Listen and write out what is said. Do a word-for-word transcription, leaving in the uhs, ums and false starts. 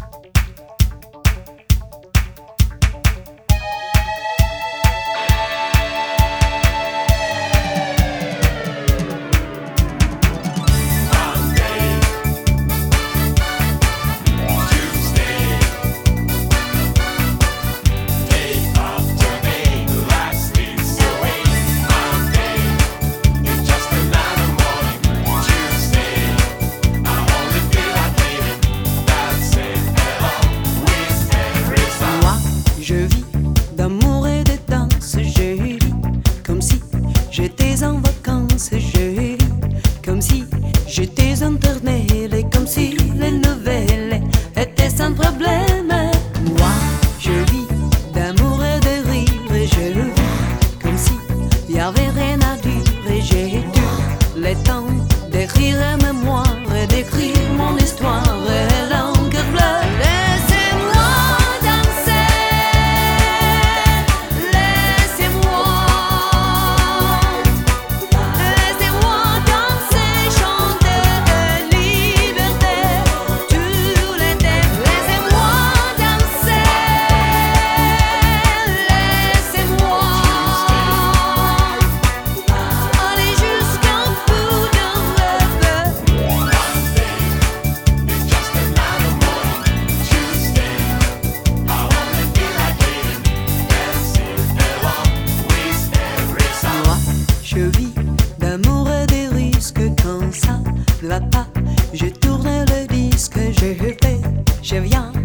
Je vis d'amour et de danse, je vis comme si j'étais en vacances, je vis comme si j'étais éternelle et comme si les nouvelles étaient sans problème. Moi, je vis d'amour et de rire et je vis comme si y avait rien à dire et j'ai tout le temps d'écrire ma mémoire et d'écrire mon histoire et l'encre bleue. Je vis d'amour et des risques quand ça ne va pas. Je tourne le disque, je fais, je viens.